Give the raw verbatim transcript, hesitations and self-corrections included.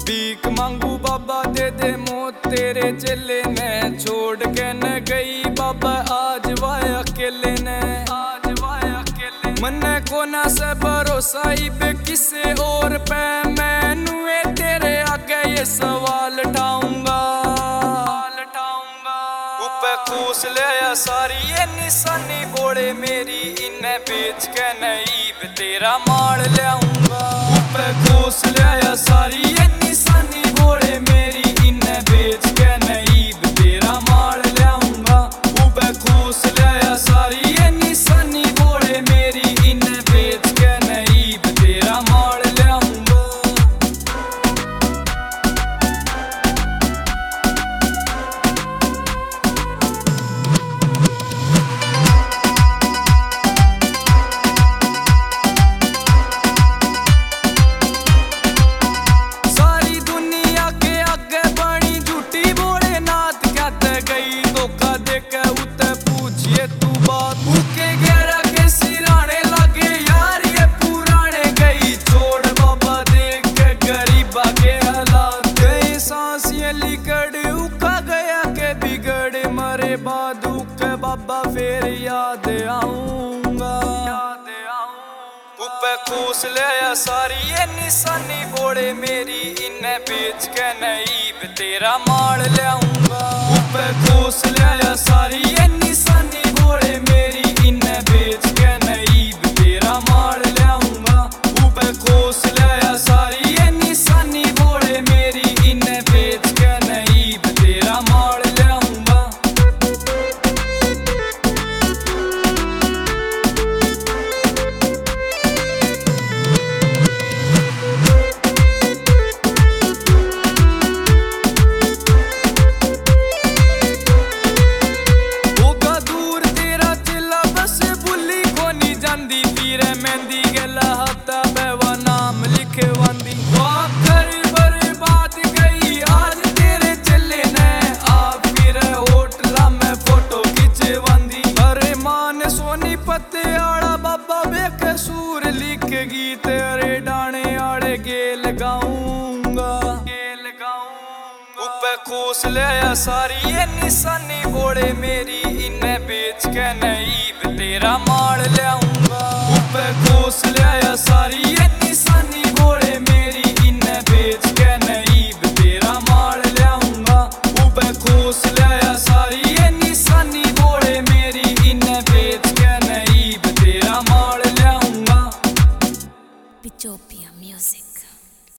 भीख मांगू बाबा दे दे मौत तेरे चेले ने छोड़ के न गई बाबा आज वाय अकेले ने आज वाय अकेले मन्ने कोना से भरोसा इबे किसे और पे मैनू तेरे आगे ये सवाल उठाऊंगा ऊपर खूस ले सारी ये निशानी बोले मेरी इन्हें बेच के नहीं तेरा मार ले आऊंगा ऊपर खूस ले सारी ये निशानी बोले मेरी इन्हें बेच के नहीं तेरा मार ले आऊंगा ऊपर खूस ले सारी ये निशानी बोले मेरी इन्हें बेच के नहीं तेरा मार ले आऊंगा। बाद के बाबा फिर याद आऊंगा याद आऊंगा ऊपर खूस ले सारी ये निशानी बोले मेरी इन्हें बेच के नहीं तेरा मार ले आऊंगा ऊपर खूस ले सारी ये निशानी बोले मेरी इन्हें बेच के नहीं तेरा मार ले आऊंगा ऊपर खूस ले सारी ये निशानी बोले मेरी इन्हें बेच के नहीं तेरा मार ले आऊंगा। मेहंदी गला हता बेवा नाम लिखे वंदी आखिर बर्बाद गई आज तेरे चले ने आप फिर होटला में फोटो खींचे वंदी अरे मान सोनी पत्ते आड़ा बाबा बेके सूर लिख गीत अरे डाने आड़े गेल गाऊंगा गेल गाऊंगा ऊपर खूस ले सारी ये निशानी बोले मेरी इन्हें बेच के नहीं तेरा मार ले आऊंगा ऊपर खूस ले सारी ये निशानी बोले मेरी इन्हें बेच के नहीं तेरा मार ले आऊंगा ऊपर खूस ले सारी ये निशानी बोले मेरी इन्हें बेच के नहीं तेरा मार ले आऊंगा। Pitopia Music।